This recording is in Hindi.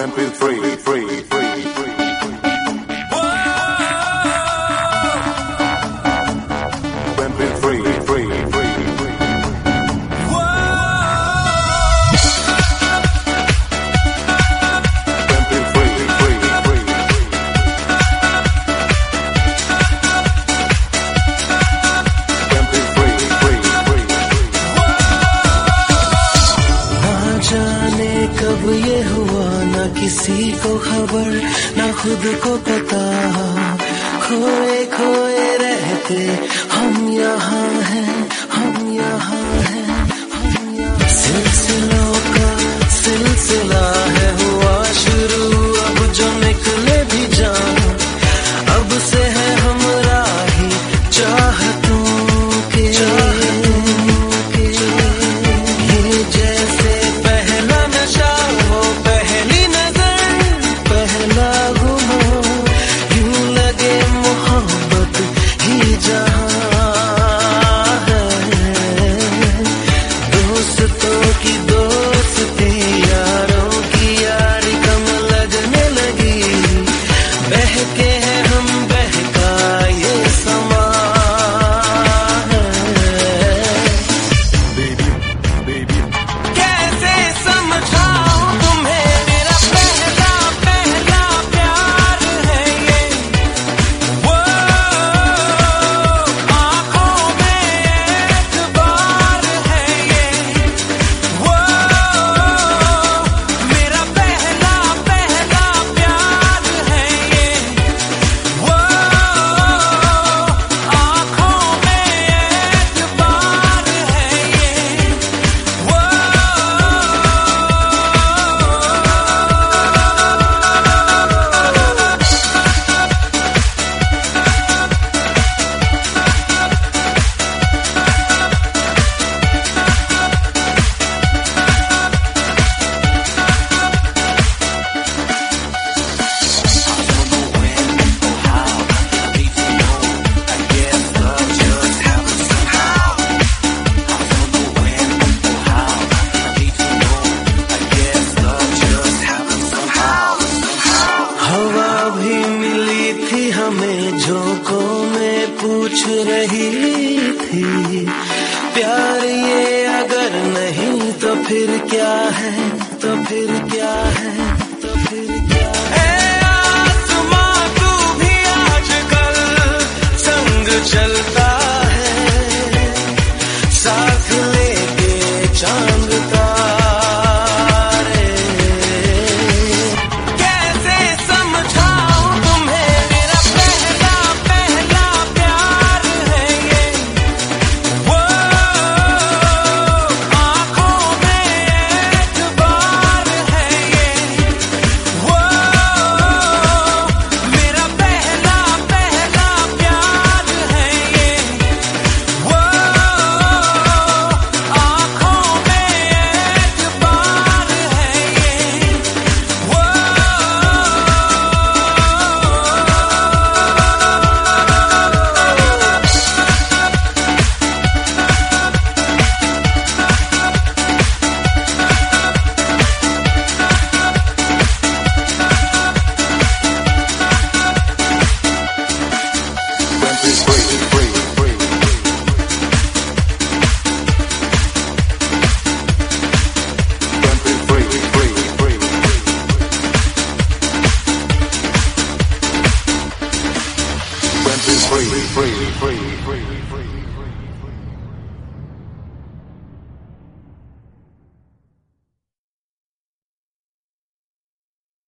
कब ये हुआ ना किसी को खबर ना खुद को पता, खोए खोए रहते हम यहाँ हैं, हम यहाँ हैं, हम यहाँ। सिलसिलों का सिलसिला है हुआ शुरू, अब जो निकले भी जान अब से है हम राही चाहतों के। ये जैसे पहला नशा हो पहली नजर पहला गुम, यूं लगे मोहब्बत ही जहां है। दोस्तों की दोस्ती यारों की यारी कम लगने लगी, बहके हैं हम बहका ये समा है। कैसे समझाऊं तुम्हें मेरा पहला पहला प्यार है ये, वो आँखों में एतबार है ये, वो मेरा पहला पहला प्यार है ये, वो आँखों में एतबार है ये, वो। हवा भी मिली थी हमें झोंकों में पूछ रही थी, प्यार ये अगर नहीं तो फिर क्या है, तो फिर क्या है, तो फिर क्या है। ए आसमां तू भी आजकल संग चलता है, साथ लेके चांद तारे। कैसे समझाऊं तुम्हें मेरा पहला पहला प्यार है ये, वो आँखों में एतबार है ये, वो मेरा पहला पहला प्यार है ये, वो आँखों में एतबार है ये, वो। Free.